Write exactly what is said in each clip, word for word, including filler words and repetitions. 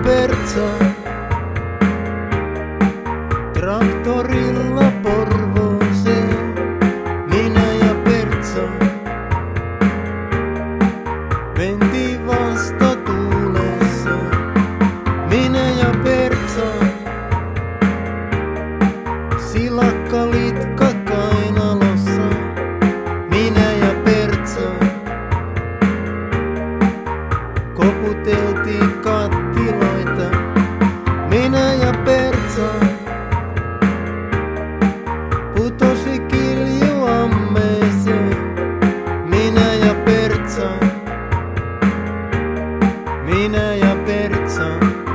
Pertsa. Traktorilla Porvooseen, minä ja Pertsa. Mentiin vasta tuulessa, minä ja Pertsa. Silakka litka kainalossa, minä ja Pertsa. Koputeltiin kattiloita, minä ja Pertsa. Putosi kilju ammeeseen, minä ja Pertsa. Minä ja Pertsa.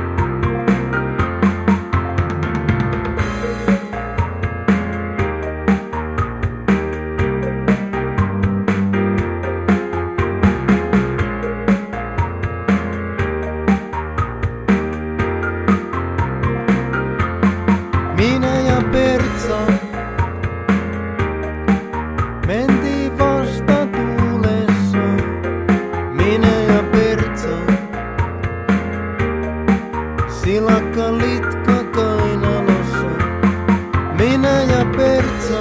Minä ja Pertsa. Mentiin vasta tuulessa, minä ja Pertsa. Silakka litka kainalossa, minä ja Pertsa.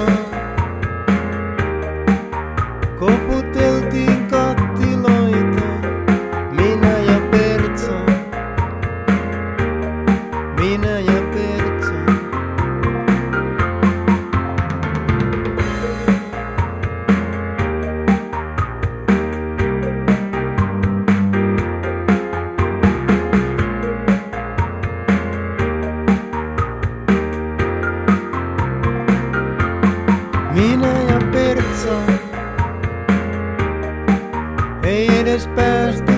Koputeltiin kattiloita, minä ja Pertsa. Minä ja Pertsa. Minä ja Pertsa, ei edes päästy